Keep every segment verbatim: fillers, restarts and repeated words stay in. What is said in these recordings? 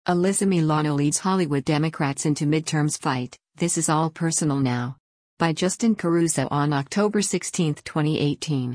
Alyssa Milano leads Hollywood Democrats into midterms fight, This Is All Personal Now. By Justin Caruso on October sixteenth, twenty eighteen.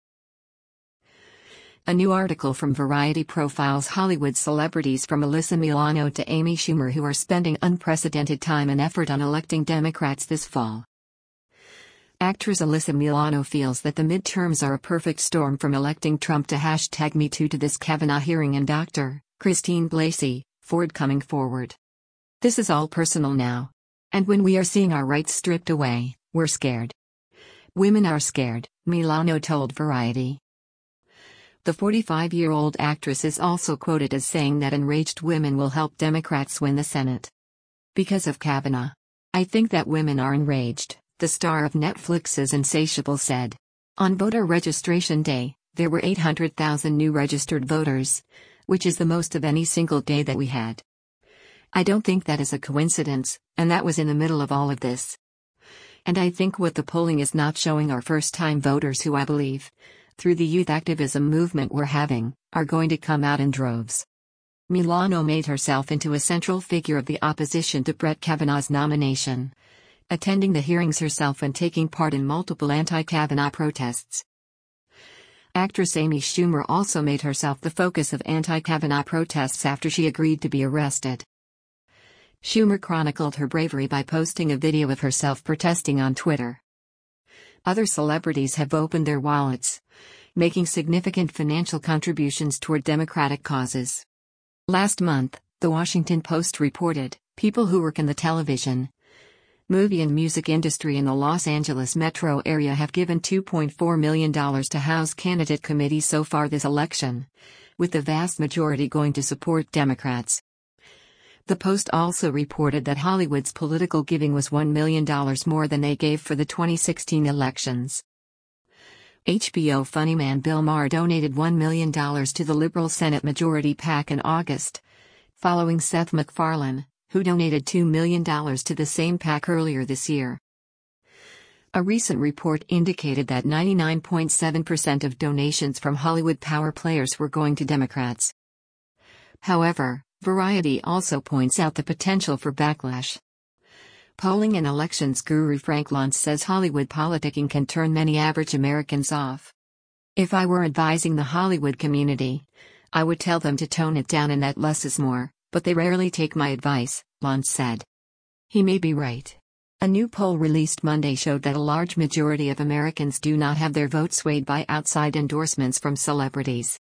A new article from Variety profiles Hollywood celebrities from Alyssa Milano to Amy Schumer who are spending unprecedented time and effort on electing Democrats this fall. Actress Alyssa Milano feels that the midterms are a perfect storm from electing Trump to hashtag MeToo to this Kavanaugh hearing and Doctor Christine Blasey Ford coming forward. This is all personal now. And when we are seeing our rights stripped away, we're scared. Women are scared, Milano told Variety. The forty-five-year-old actress is also quoted as saying that enraged women will help Democrats win the Senate. Because of Kavanaugh. I think that women are enraged, the star of Netflix's Insatiable said. On voter registration day, there were eight hundred thousand new registered voters, which is the most of any single day that we had. I don't think that is a coincidence, and that was in the middle of all of this. And I think what the polling is not showing are first-time voters who I believe, through the youth activism movement we're having, are going to come out in droves. Milano made herself into a central figure of the opposition to Brett Kavanaugh's nomination, attending the hearings herself and taking part in multiple anti-Kavanaugh protests. Actress Amy Schumer also made herself the focus of anti-Kavanaugh protests after she agreed to be arrested. Schumer chronicled her bravery by posting a video of herself protesting on Twitter. Other celebrities have opened their wallets, making significant financial contributions toward Democratic causes. Last month, The Washington Post reported, people who work in the television, movie and music industry in the Los Angeles metro area have given two point four million dollars to House candidate committees so far this election, with the vast majority going to support Democrats. The Post also reported that Hollywood's political giving was one million dollars more than they gave for the twenty sixteen elections. H B O funny man Bill Maher donated one million dollars to the liberal Senate Majority PAC in August, following Seth MacFarlane, who donated two million dollars to the same PAC earlier this year. A recent report indicated that ninety-nine point seven percent of donations from Hollywood power players were going to Democrats. However, Variety also points out the potential for backlash. Polling and elections guru Frank Luntz says Hollywood politicking can turn many average Americans off. If I were advising the Hollywood community, I would tell them to tone it down and that less is more, but they rarely take my advice, Luntz said. He may be right. A new poll released Monday showed that a large majority of Americans do not have their vote swayed by outside endorsements from celebrities.